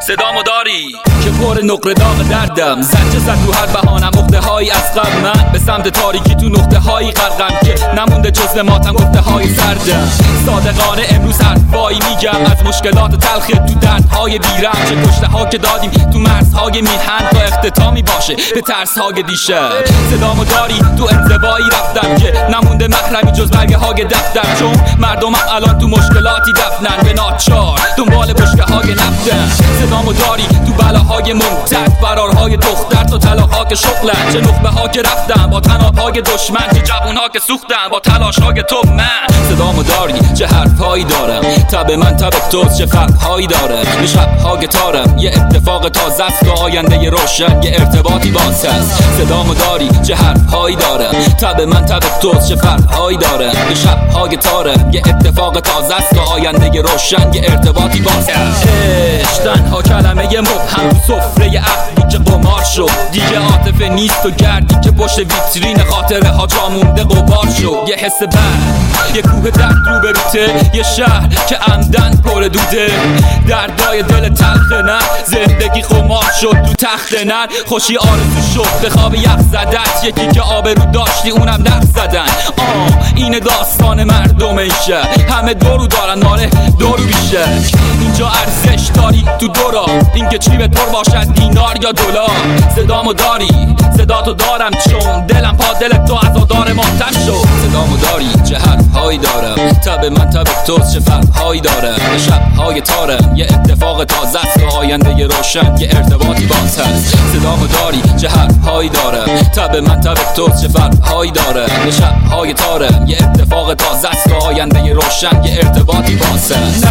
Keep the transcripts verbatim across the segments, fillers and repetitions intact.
صدامو داری که پر نقره داغ دردم، زنجه زد رو هر بهانم، عقده هایی از غم من به سمت تاریکی تو نقطه هایی غرقم که نمونده جز ماتم گفته های سردم. صادقانه امروز حرفایی میگم از مشکلات تلخ تو دردهای دیرم، چه کشته ها که دادیم تو مرزهای میهن تا اختتامی باشه به ترس های دیشب. صدامو داری تو انزوایی رفتم که نمونده محرمی جز برگه های دفتر، چون مردمم الان تو مشکلاتی دفنن به ناچار دنبال بشکه های نفتن. صدامو داری تو بلاهای ممتد، فرارهای دختر تا طلاق‌ها که شغلن، چه نخبه ها که رفتن با طناب‌های دشمن، چه جوون‌ها که سوختن با تلاش‌های تو من. صدامو داری چه حرف‌هایی دارم، تب من تب توست، چه فرق‌هایی داره به شب‌ها گتارم، یه اتفاق تازه است و آینده روشن، یه ارتباطی باز هست. صدامو داری چه حرف‌هایی دارم، تب من تب توست، چه فرق‌هایی داره به شب‌ها گتارم، یه اتفاق تازه است و آینده روشن، یه ارتباطی باز هست. عشق تنها کلمه مبهم سفره عهدی که قمار شد، دیگه عاطفه نیست و گردی که پشت ویترین خاطره ها جا مونده غبار شد. یه حس بد، یه کوه درد رو به روته، یه شهر که عمدن پر دوده، دردای دل تلخ نه، زندگی خمار شد تو تخت نر، خوشی آرزو شد به خواب یخ زدت، یکی که آبرو داشتی اونم نخ زدن. آه این داستان مردم این شهر، همه دورو دارن ناره دورو بیشتر، اینجا ارزش داری تو دورا، این که چی به طور باشد دینار یا دلار. صدامو داری صداتو دارم چون دلم پا دل تو عزادار ماتم شد. صدامو داری چه حرفهایی دارم، تب من تب توست، چه فرقهایی داره به شب‌های تارم، یه اتفاق تازه است و آینده روشن، یه ارتباطی باز هست. صدامو داری چه حرفهایی دارم، تب من تب توست، چه فرقهایی داره به شب‌های تارم، یه اتفاق تازه است و آینده روشن، یه ارتباطی باز هست.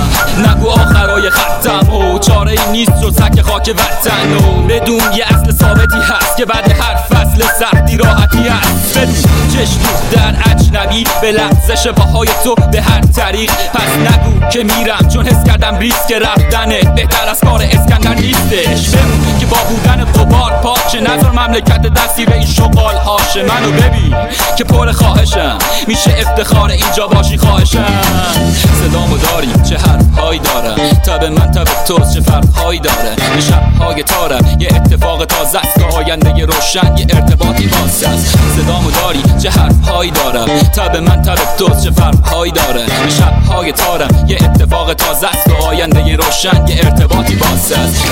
نه نگو آخرای خطم و چاره ای نیست جز سک خاک وطن، و بدون یه اصل ثابتی هست که بعد هر فصل سختی راحتی هست. بدون چشم در اجنبی به لغزش پاهای تو به هر طریق، پس نگو که میرم چون حس کردم ریسک رفتنه بهتر از کار اسکندر نیستش. بمون که با بودن غبار پاچه، نذار مملکت دستیر این شغال هاشه. منو ببین که پر خواهشم، میشه افتخار اینجا باشی خواهشم. صدامو داری چه حرفهایی دارم، تب من تب توست، چه فرقهایی داره به شب‌های تارم، یه اتفاق تازه است و آینده روشن، یه ارتباطی باز هست. صدامو داری چه حرفهایی دارم، تب من تب توست، چه فرقهایی داره به شب‌های تارم، یه اتفاق تازه است و آینده روشن، یه ارتباطی باز هست.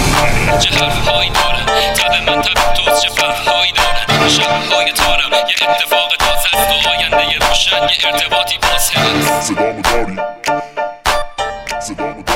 چه حرفهایی دارم، تب من تب توست، چه فرقهایی داره به شب‌های تارم، یه اتفاق تازه است و آینده روشن، یه ارتباطی باز هست. صدامو داری صدامو